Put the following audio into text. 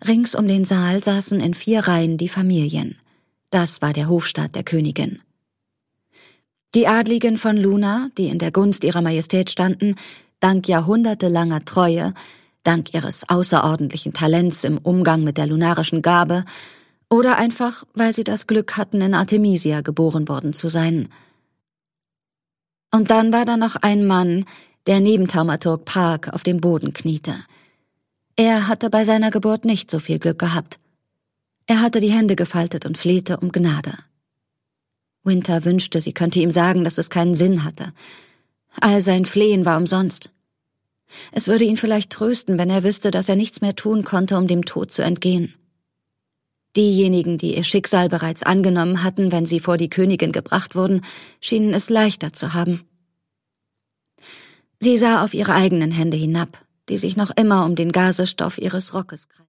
Rings um den Saal saßen in 4 Reihen die Familien. Das war der Hofstaat der Königin. Die Adligen von Luna, die in der Gunst ihrer Majestät standen, dank jahrhundertelanger Treue, dank ihres außerordentlichen Talents im Umgang mit der lunarischen Gabe oder einfach, weil sie das Glück hatten, in Artemisia geboren worden zu sein. Und dann war da noch ein Mann, der neben Thaumaturg Park auf dem Boden kniete. Er hatte bei seiner Geburt nicht so viel Glück gehabt. Er hatte die Hände gefaltet und flehte um Gnade. Winter wünschte, sie könnte ihm sagen, dass es keinen Sinn hatte. All sein Flehen war umsonst. Es würde ihn vielleicht trösten, wenn er wüsste, dass er nichts mehr tun konnte, um dem Tod zu entgehen. Diejenigen, die ihr Schicksal bereits angenommen hatten, wenn sie vor die Königin gebracht wurden, schienen es leichter zu haben. Sie sah auf ihre eigenen Hände hinab, die sich noch immer um den Gazestoff ihres Rockes kreisten.